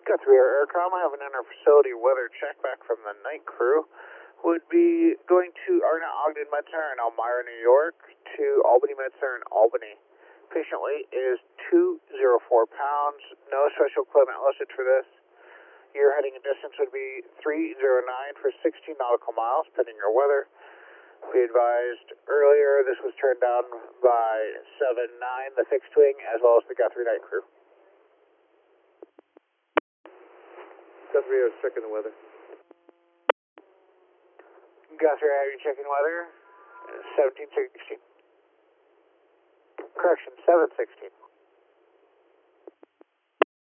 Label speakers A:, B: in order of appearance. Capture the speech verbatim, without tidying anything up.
A: Guthrie Air Aircom, I have an inter-facility weather check back from the night crew. Would be going to Arna Ogden Med-Center in Elmira, New York, to Albany Med-Center in Albany. Patient weight is two hundred four pounds. No special equipment listed for this. Your heading and distance would be three oh nine for sixteen nautical miles, pending your weather. We advised earlier this was turned down by seven nine, the fixed wing, as well as the Guthrie night crew.
B: Guthrie Air is checking the weather.
A: Guthrie Air, you checking weather? seventeen sixteen. Correction, seven sixteen.